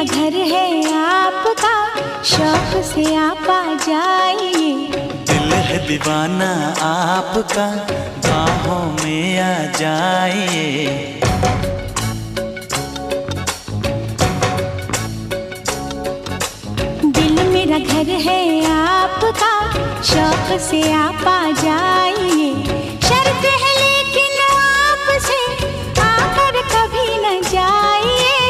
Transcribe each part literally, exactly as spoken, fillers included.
घर है आपका, शौक से आप आ जाइए। दिल है दीवाना आपका, बाहों में आ जाइए। दिल मेरा घर है आपका, शौक से आप आ जाइए। शर्त है लेकिन आपसे आकर कभी न जाइए।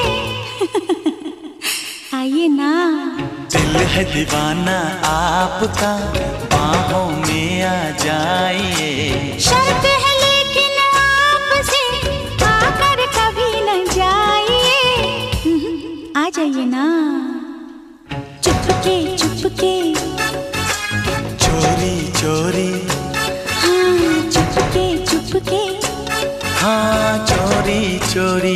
आइए ना। दिल है दीवाना आपका, बाहों में आ जाइए। शर्त है लेकिन आपसे आकर कभी न जाइए। आ जाइए ना। चुपके चुपके, चोरी चोरी, हाँ चुपके चुपके, हाँ चोरी चोरी।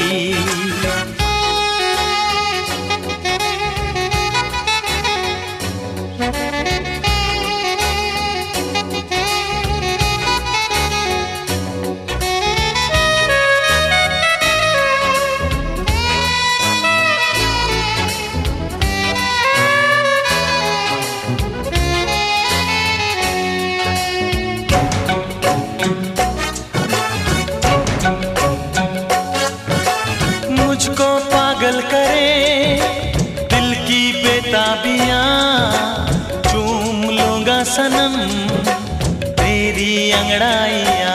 मुझको पागल करे दिल की बेताबियां, चूम लूंगा सनम तेरी अंगड़ाइयां।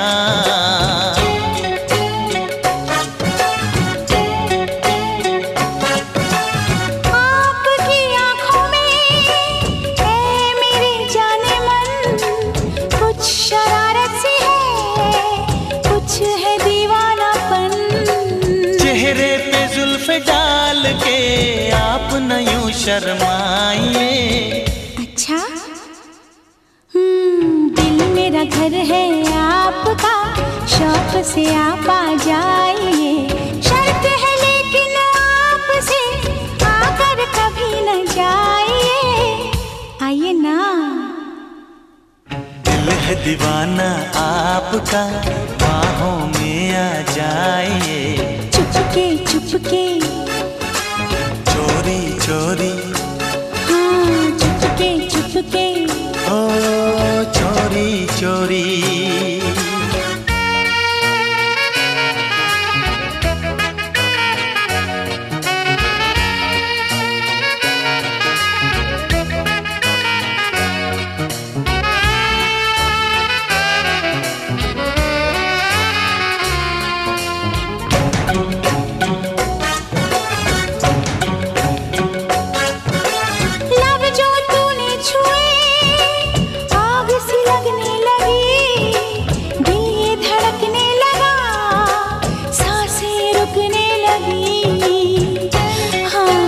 आपकी आंखों में है मेरे जाने मन, कुछ शरारत सी है, कुछ है दीवानापन। चेहरे पे जुल्फ़े डाल के आप न यूं शर्माइए। अच्छा, हम्म दिल मेरा घर है आपका, शौक से आप आ जाइए। शर्त है लेकिन आपसे आकर कभी न जाइए। आइए ना। दिल है दीवाना आपका, बाहों में आ जाइए। चुपके चुपके, चोरी चोरी, हाँ चुपके चुपके, ओ चोरी चोरी। लब जो तूने छुए आग सी लगने लगी, दिल ये धड़कने लगा, सांसें रुकने लगी। हाँ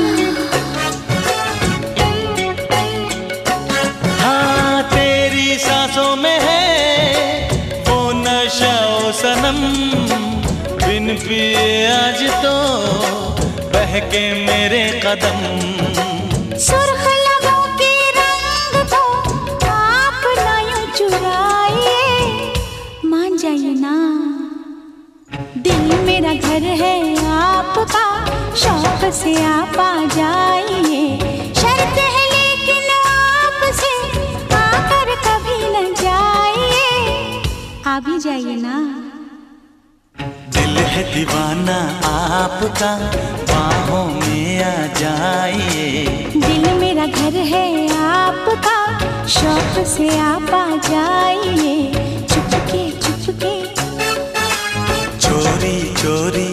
हाँ तेरी सांसों में है वो नशा ओ सनम, बिन पिए आज तो बहके मेरे कदम। सुर्ख लबों के रंग को आप ना यूं चुराइए। मान जाइए ना। दिल मेरा घर है आपका, शौक से आप आ जाइए। शर्त है लेकिन आपसे आकर कभी न जाइए। आ भी जाइए ना। दिल है दीवाना आपका, बाहों में आ जाइए। दिल मेरा घर है आपका, शौक से आप आ जाइए। चुपके चुपके, चोरी चोरी,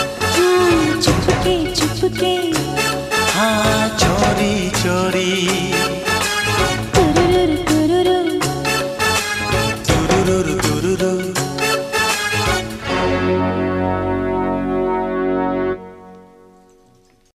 हाँ चुपके चुपके, हाँ चोरी चोरी।